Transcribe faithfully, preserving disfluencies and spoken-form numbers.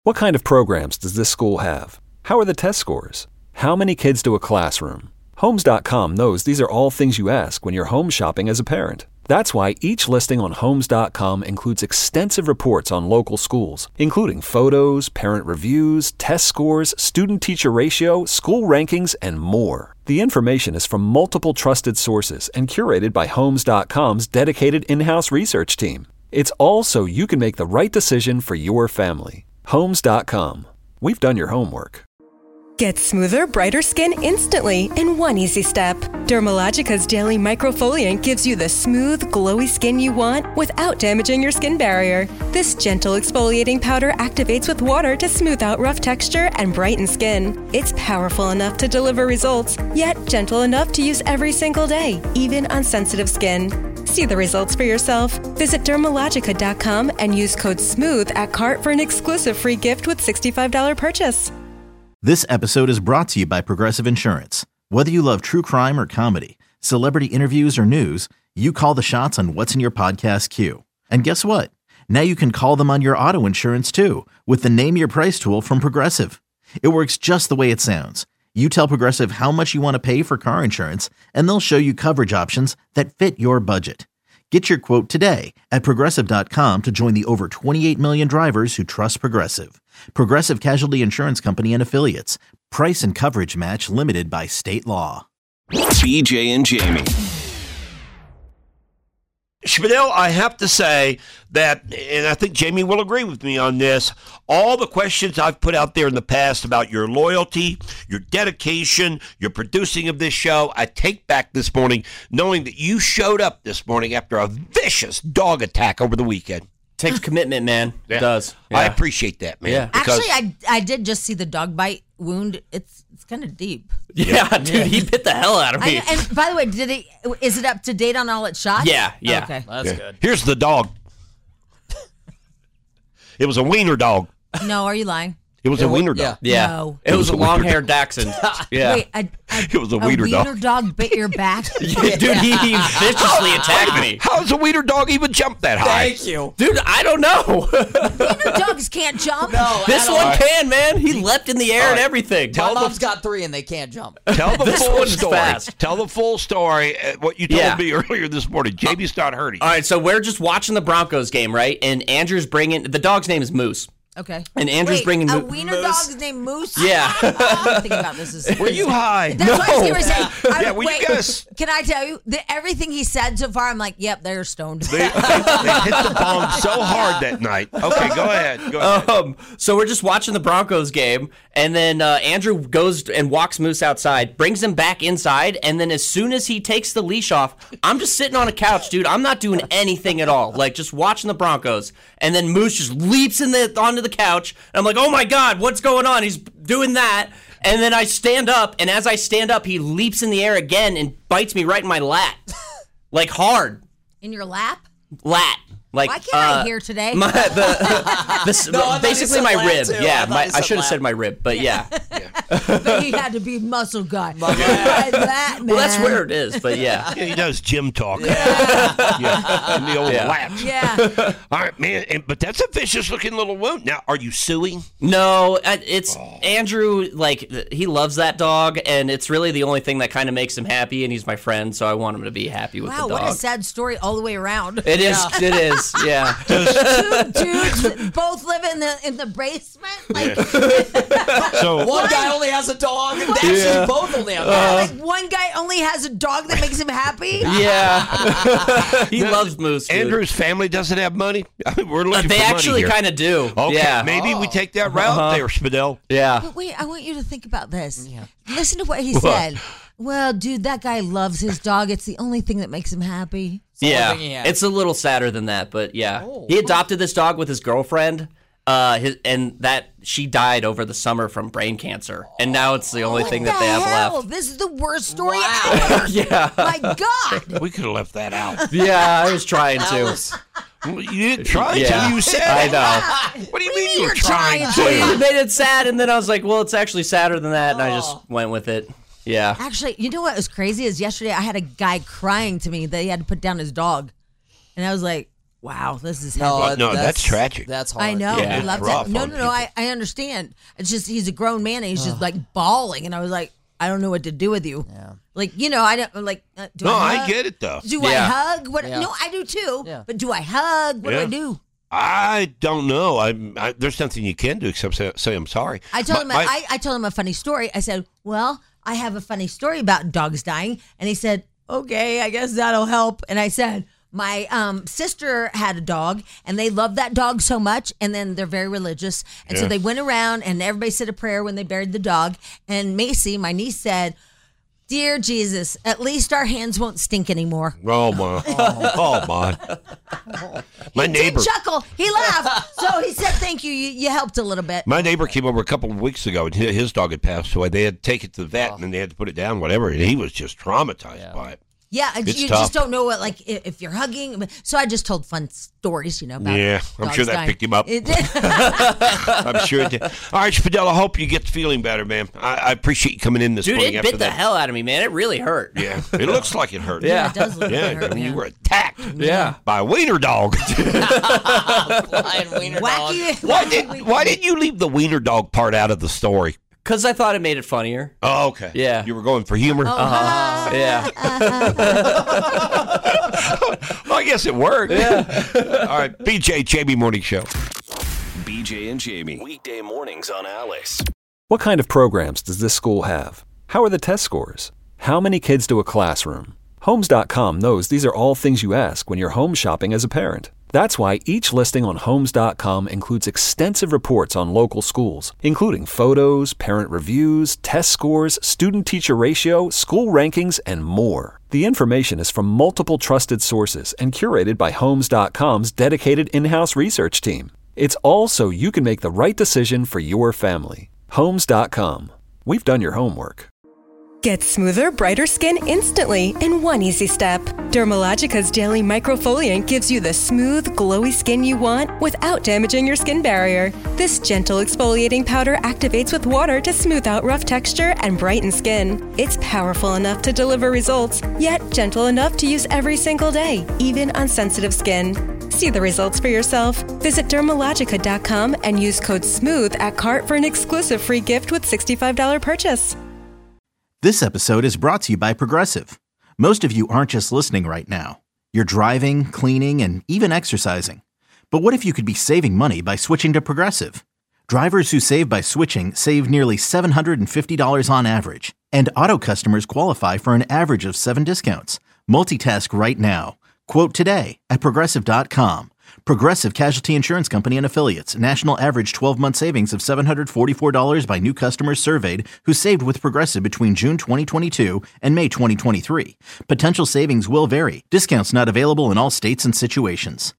What kind of programs does this school have? How are the test scores? How many kids do a classroom? Homes dot com knows these are all things you ask when you're home shopping as a parent. That's why each listing on Homes dot com includes extensive reports on local schools, including photos, parent reviews, test scores, student-teacher ratio, school rankings, and more. The information is from multiple trusted sources and curated by Homes dot com's dedicated in-house research team. It's all so you can make the right decision for your family. Homes dot com. We've done your homework. Get smoother, brighter skin instantly in one easy step. Dermalogica's Daily Microfoliant gives you the smooth, glowy skin you want without damaging your skin barrier. This gentle exfoliating powder activates with water to smooth out rough texture and brighten skin. It's powerful enough to deliver results, yet gentle enough to use every single day, even on sensitive skin. See the results for yourself. Visit Dermalogica dot com and use code SMOOTH at cart for an exclusive free gift with sixty-five dollars purchase. This episode is brought to you by Progressive Insurance. Whether you love true crime or comedy, celebrity interviews or news, you call the shots on what's in your podcast queue. And guess what? Now you can call them on your auto insurance too with the Name Your Price tool from Progressive. It works just the way it sounds. You tell Progressive how much you want to pay for car insurance, and they'll show you coverage options that fit your budget. Get your quote today at Progressive dot com to join the over twenty-eight million drivers who trust Progressive. Progressive Casualty Insurance Company and Affiliates. Price and coverage match limited by state law. B J and Jamie. Spadell, I have to say that, and I think Jamie will agree with me on this, all the questions I've put out there in the past about your loyalty, your dedication, your producing of this show, I take back this morning knowing that you showed up this morning after a vicious dog attack over the weekend. Takes commitment, man. Yeah. It does. Yeah. I appreciate that, man. Yeah. Actually, I I did just see the dog bite wound. It's it's kind of deep. Yeah, yeah, dude, he bit the hell out of me. I, and by the way, did it? Is it up to date on all its shots? Yeah, yeah. Okay, that's yeah. good. Here's the dog. It was a wiener dog. No, are you lying? It was it a wiener yeah. dog. Yeah. No. It, it was, was a long-haired Dachshund. Yeah. Wait, a, a, it was a, a wiener, wiener dog. dog bit your back? Yeah, dude, he, he viciously attacked me. How does a wiener dog even jump that high? Thank you. Dude, I don't know. Wiener dogs can't jump. No, this one all. can, man. He leapt in the air right. and everything. My mom's the, got three and they can't jump. Tell the this full story. Fast. Tell the full story. Uh, what you told yeah. me earlier this morning. Jamie's not hurting. All right, so we're just watching the Broncos game, right? And Andrew's bringing the dog's name is Moose. Okay. And Andrew's Wait, bringing a Mo- wiener Moose. dog named Moose? Yeah. Oh, I'm thinking about this. Is, were you high? That's no. what I was going to say. I, yeah, were wait, you guys? Can I tell you, that everything he said so far, I'm like, yep, they're stoned. They, they, they hit the bong so hard that night. Okay, go ahead. Go ahead. Um, so we're just watching the Broncos game, and then uh, Andrew goes and walks Moose outside, brings him back inside, and then as soon as he takes the leash off, I'm just sitting on a couch, dude. I'm not doing anything at all, like just watching the Broncos. And then Moose just leaps in the onto the couch, and I'm like, oh my God, what's going on? He's doing that. And then I stand up, and as I stand up, he leaps in the air again and bites me right in my lat. Like hard. In your lap? Lat. Like, why can't uh, I hear today? My, the, the, no, basically my rib. Too. Yeah, I, my, I should have lap. said my rib, but yeah. yeah. But he had to be muscle guy. Yeah. That, man. Well, that's where it is, but yeah. Yeah, he does gym talk. Yeah. yeah. In the old yeah. laps. Yeah. All right, man. And, but that's a vicious looking little wound. Now, are you suing? No, it's oh. Andrew, like, he loves that dog, and it's really the only thing that kind of makes him happy, and he's my friend, so I want him to be happy with wow, the dog. What a sad story all the way around. It is, yeah. it is, yeah. Two dudes both live in the in the basement. Like, yeah. So one what? guy only has a dog. And actually, yeah. both only have uh, dogs. Like one guy only has a dog that makes him happy. Yeah, he now, loves Moose. Dude. Andrew's family doesn't have money. I mean, we're looking. Uh, they for actually kind of do. Okay, yeah. maybe oh. we take that route uh-huh. there, Spadell. Yeah. But wait, I want you to think about this. Yeah. Listen to what he what? said. Well, dude, that guy loves his dog. It's the only thing that makes him happy. Yeah, it's a little sadder than that, but yeah. Oh. He adopted this dog with his girlfriend, uh, his, and that she died over the summer from brain cancer, and now it's the only What thing the that they have hell? left. This is the worst story Wow. ever. Yeah. My God. We could have left that out. Yeah, I was trying to. Was, Well, you didn't try Yeah. to. You said I it. know. What do you What do you mean mean you were you're trying trying to? It made it sad, and then I was like, well, it's actually sadder than that, and I just Oh. went with it. Yeah. Actually, you know what was crazy is yesterday I had a guy crying to me that he had to put down his dog. And I was like, wow, this is No, heavy. no, that's tragic. That's hard. I know. Yeah, he loves rough it. No, on no, no. I, I understand. It's just he's a grown man and he's just like bawling, and I was like, I don't know what to do with you. Yeah. Like, you know, I don't like. Uh, do No, I, I hug? get it, though. Do Yeah. I hug? What? Yeah. No, I do too. Yeah. But do I hug? What Yeah. do I do? I don't know. I, I there's nothing you can do except say, say I'm sorry. I told My- him. my- I, I told him a funny story. I said, "Well, I have a funny story about dogs dying," and he said, "Okay, I guess that'll help." And I said, "My um, sister had a dog, and they loved that dog so much, and then they're very religious, and so Yeah. they went around, and everybody said a prayer when they buried the dog. And Macy, my niece, said." Dear Jesus, at least our hands won't stink anymore. Oh my! Oh, my! My He neighbor, did chuckle. He laughed. So he said, "Thank you. You, you helped a little bit." my neighbor came over a couple of weeks ago, and hi- his dog had passed away. They had to take it to the vet, and then they had to put it down, whatever. And he was just traumatized by it. Yeah, It's you tough. just don't know what, like, if, if you're hugging. So I just told fun stories, you know. About Yeah, I'm dogs sure that dying. picked him up. It did. I'm sure it did. All right, Spadell, I hope you get feeling better, man. I, I appreciate you coming in this Dude, morning it after bit the that. hell out of me, man. It really hurt. Yeah, it looks like it hurt. Yeah. It does look Yeah, like it hurt, I mean, yeah. you were attacked Yeah. by a wiener dog. Flying wiener dog. Wacky. why did Why did you leave the wiener dog part out of the story? Because I thought it made it funnier. Oh, okay. Yeah. You were going for humor? Uh-huh. Yeah. Well, I guess it worked. Yeah. All right. B J, Jamie Morning Show. B J and Jamie. Weekday mornings on Alice. What kind of programs does this school have? How are the test scores? How many kids do a classroom? Homes dot com knows these are all things you ask when you're home shopping as a parent. That's why each listing on Homes dot com includes extensive reports on local schools, including photos, parent reviews, test scores, student-teacher ratio, school rankings, and more. The information is from multiple trusted sources and curated by Homes dot com's dedicated in-house research team. It's all so you can make the right decision for your family. Homes dot com. We've done your homework. Get smoother, brighter skin instantly in one easy step. Dermalogica's daily microfoliant gives you the smooth, glowy skin you want without damaging your skin barrier. This gentle exfoliating powder activates with water to smooth out rough texture and brighten skin. It's powerful enough to deliver results, yet gentle enough to use every single day, even on sensitive skin. See the results for yourself. Visit dermalogica dot com and use code SMOOTH at cart for an exclusive free gift with sixty-five dollars purchase. This episode is brought to you by Progressive. Most of you aren't just listening right now. You're driving, cleaning, and even exercising. But what if you could be saving money by switching to Progressive? Drivers who save by switching save nearly seven hundred fifty dollars on average. And auto customers qualify for an average of seven discounts. Multitask right now. Quote today at Progressive dot com. Progressive Casualty Insurance Company and Affiliates. National average twelve-month savings of seven hundred forty-four dollars by new customers surveyed who saved with Progressive between June twenty twenty-two and May twenty twenty-three. Potential savings will vary. Discounts not available in all states and situations.